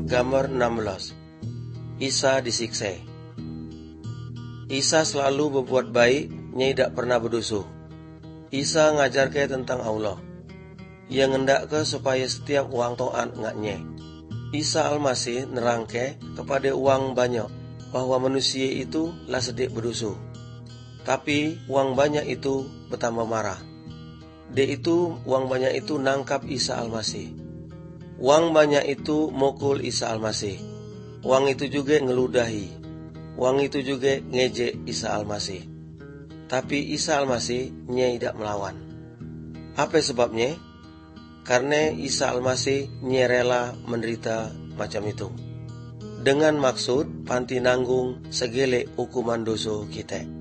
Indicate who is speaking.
Speaker 1: Gambar 16. Isa disiksa. Isa selalu berbuat baik, nya tidak pernah berdosa. Isa ngajar ke tentang Allah. Ia ngendak ke supaya setiap uang to'at ngaknya. Isa Almasih nerangke kepada uang banyak bahwa manusia itu lah sedek berdosa. Tapi uang banyak itu bertambah marah. Itu uang banyak itu nangkap Isa Almasih. Uang banyak itu mukul Isa Almasih. Uang itu juga ngeludahi. Uang itu juga ngejek Isa Almasih. Tapi Isa Almasih nya tidak melawan. Apa sebabnya? Karena Isa Almasih nya rela menderita macam itu. Dengan maksud panti nanggung segele hukuman dosa kita.